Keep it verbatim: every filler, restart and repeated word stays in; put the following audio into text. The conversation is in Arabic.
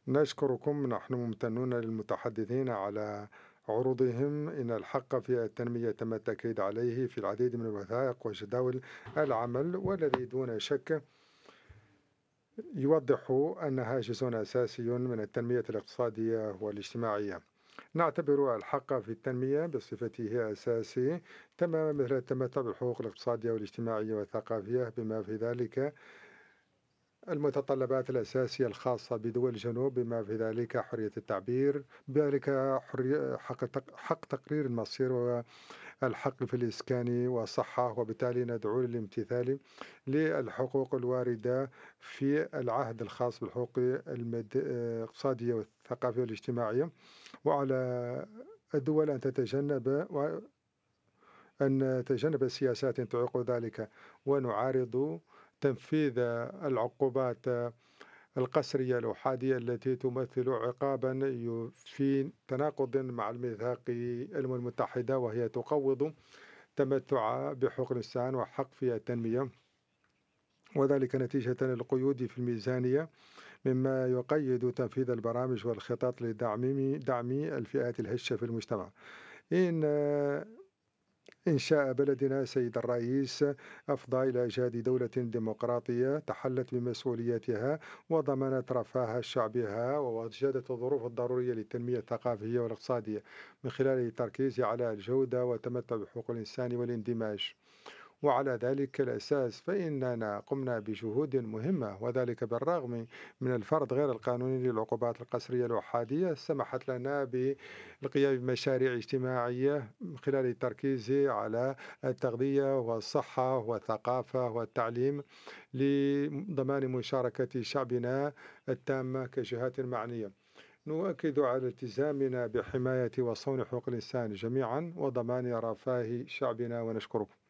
نشكركم. نحن ممتنون للمتحدثين على عروضهم. إن الحق في التنمية تم التأكيد عليه في العديد من الوثائق وجداول العمل، والذي دون شك يوضح أنها جزء أساسي من التنمية الاقتصادية والاجتماعية. نعتبر الحق في التنمية بصفته أساسي تماما مثل التمتع بالحقوق الاقتصادية والاجتماعية والثقافية، بما في ذلك المتطلبات الأساسية الخاصة بدول الجنوب، بما في ذلك حرية التعبير، بذلك حرية حق تق- حق تقرير المصير والحق في الإسكان والصحة. وبالتالي ندعو للامتثال للحقوق الواردة في العهد الخاص بالحقوق المد- الاقتصادية والثقافية والاجتماعية، وعلى الدول أن تتجنب أن تتجنب السياسات تعيق ذلك. ونعارض تنفيذ العقوبات القسرية الأحادية التي تمثل عقابا ي- في تناقض مع الميثاق الأمم المتحدة، وهي تقوض تمتع بحقوق الإنسان وحق في التنمية، وذلك نتيجة القيود في الميزانية، مما يقيد تنفيذ البرامج والخطط لدعم دعم الفئات الهشة في المجتمع. إن إنشاء بلدنا سيد الرئيس أفضى إلى إيجاد دولة ديمقراطية تحلت بمسؤوليتها وضمنت رفاه شعبها، ووجدت الظروف الضرورية للتنمية الثقافية والاقتصادية من خلال التركيز على الجودة والتمتع بحقوق الإنسان والاندماج. وعلى ذلك الأساس فإننا قمنا بجهود مهمة، وذلك بالرغم من الفرض غير القانوني للعقوبات القسرية الأحادية سمحت لنا بالقيام بمشاريع اجتماعية من خلال التركيز على التغذية والصحة والثقافة والتعليم لضمان مشاركة شعبنا التامة كجهات معنية. نؤكد على التزامنا بحماية وصون حقوق الإنسان جميعا وضمان رفاه شعبنا، ونشكركم.